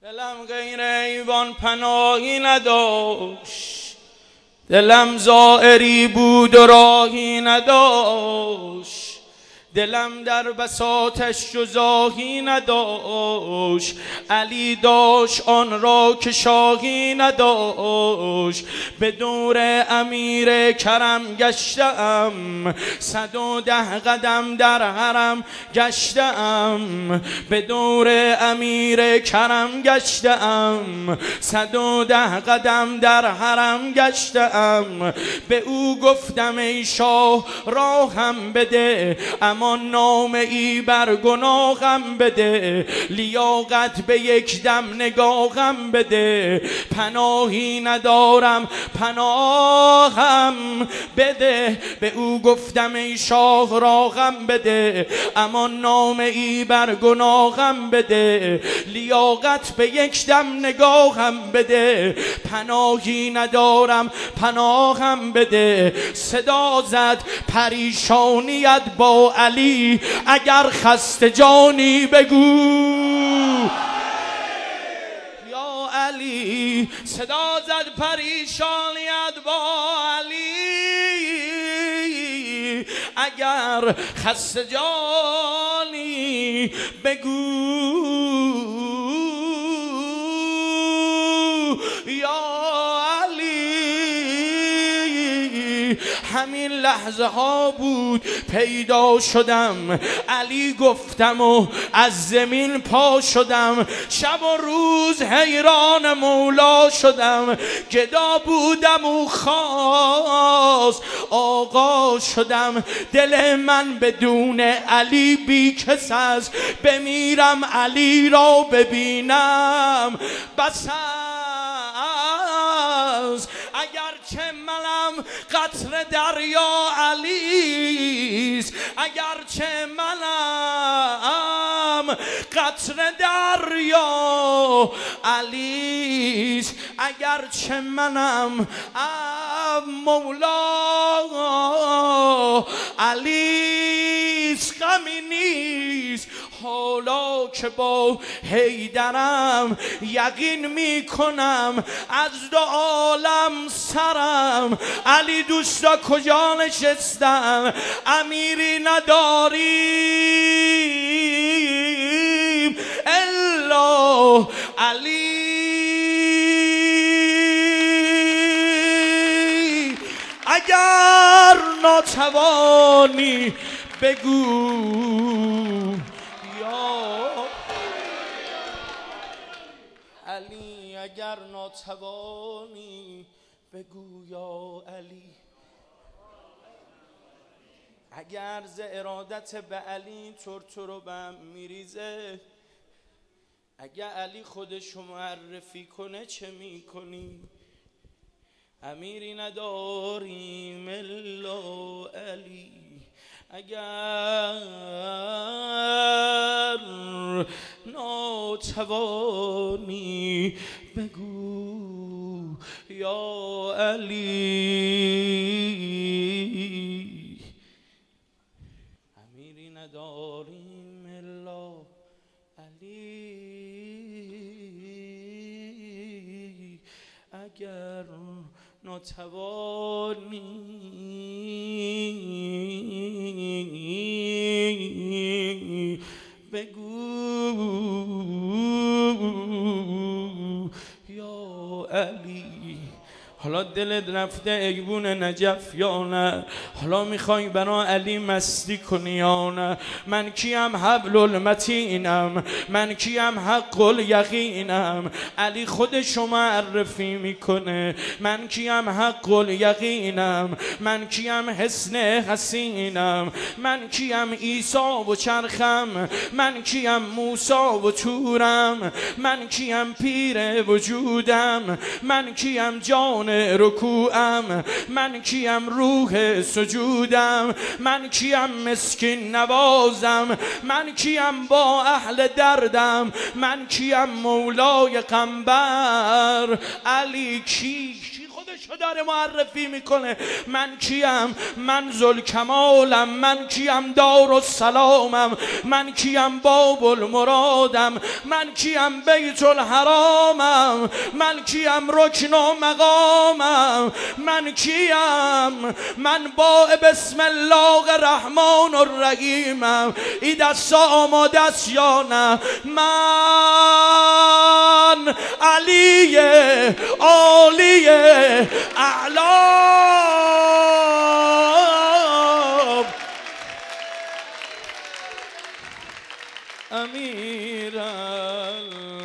دلم غیر ایوان پناهی نداشت، دلم زائری بود و راهی نداشت، دلم در بساطش جزاهی نداشت. علی داشت آن را که شاهی نداشت. به دور امیر کرم گشتم، 110 قدم در حرم گشتم. به دور امیر کرم گشتم، 110 قدم در حرم گشتم. به او گفتم ای شاه راهم بده، اما نامه ای بر گناهم بده. لیاقت به یک دم نگاهم بده، پناهی ندارم پناهم بده. به او گفتم ای شاه راهم بده، اما نامه ای بر گناهم بده. لیاقت به یک دم نگاهم بده، پناهی ندارم پناهم بده. صدا زد پریشانیت با علی، اگر خسته جانی بگو یا علی. صدا زد پریشانیت با علی، اگر خسته جانی بگو یا همین لحظه ها بود پیدا شدم، علی گفتم و از زمین پا شدم. شب و روز حیران مولا شدم، گدا بودم و خواست آقا شدم. دل من بدون علی بی کس است، بمیرم علی را ببینم بس است. اگرچه منم قطره دریا علیست، اگرچه منم قطره دریا علیست، اگرچه منم مولا علیست. غمی نیست حالا که با حیدرم، یقین می کنم از دو عالم سرم. علی دوستا کجا نشستم، امیری نداریم الا علی. اگر ناتوانی بگو علی، اگر ناتوانی بگو یا علی. اگر ز ارادت به علی ترتر و بم میریزه، اگر علی خودشو معرفی کنه چه میکنی؟ امیری نداریم الا علی. اگر ناتوانی بگو یا علی. امیری نداریم الا علی. اگر ناتوانی بگو یا علی. حالا دلت رفته ایوون نجف یا نه؟ حالا میخوای برا علی مستی کنی یا نه؟ من کیم حبل المتینم، من کیم حق الیقینم. علی خودشو معرفی میکنه، من کیم حق الیقینم، من کیم حسن حسینم، من کیم عیسی و چرخم، من کیم موسی و تورم، من کیم پیر وجودم، من کیم جان رکوعم، من کیم روح سجودم، من کیم مسکین نوازم، من کیم با اهل دردم، من کیم مولای قنبر. علی کی خودش خودشو داره معرفی میکنه. من کیم؟ من ذوالکمالم. من کیم؟ دارالسلامم. من کیم؟ باب المرادم. من کیم؟ بیت الحرامم. من کیم؟ رکن و مقامم. من کیم؟ من با بسم الله الرحمن الرحیمم. ای دست آماده است یا نه؟ من علی عالی اعلام امیر